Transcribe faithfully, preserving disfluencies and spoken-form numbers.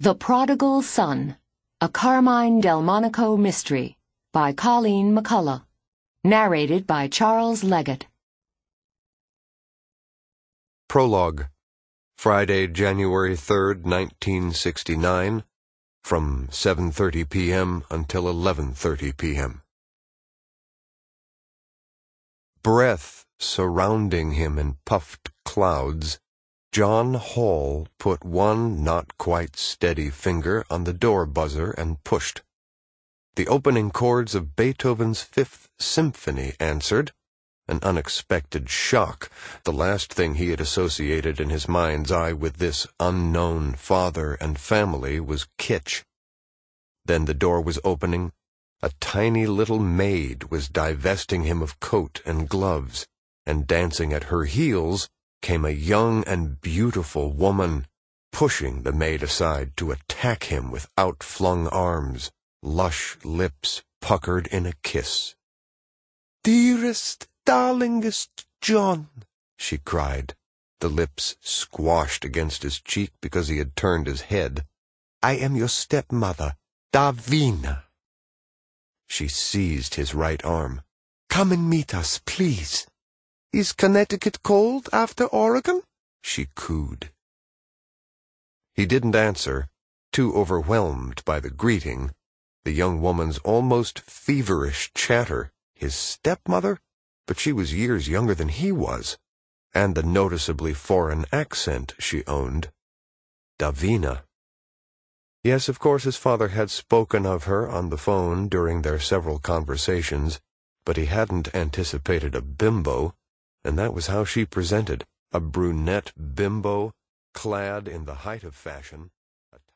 The Prodigal Son, a Carmine Delmonico mystery by Colleen McCullough. Narrated by Charles Leggett. Prologue. Friday, January third, nineteen sixty-nine, from seven thirty p m until eleven thirty p m Breath surrounding him in puffed clouds, John Hall put one not quite steady finger on the door buzzer and pushed. The opening chords of Beethoven's Fifth Symphony answered. An unexpected shock, the last thing he had associated in his mind's eye with this unknown father and family was kitsch. Then the door was opening. A tiny little maid was divesting him of coat and gloves, and dancing at her heels came a young and beautiful woman, pushing the maid aside to attack him with outflung arms, lush lips puckered in a kiss. "Dearest, darlingest John," she cried, the lips squashed against his cheek because he had turned his head. "I am your stepmother, Davina." She seized his right arm. "Come and meet us, please." "Is Connecticut cold after Oregon?" she cooed. He didn't answer, too overwhelmed by the greeting, the young woman's almost feverish chatter. His stepmother? But she was years younger than he was, and the noticeably foreign accent she owned. Davina. Yes, of course his father had spoken of her on the phone during their several conversations, but he hadn't anticipated a bimbo, and that was how she presented, a brunette bimbo, clad in the height of fashion.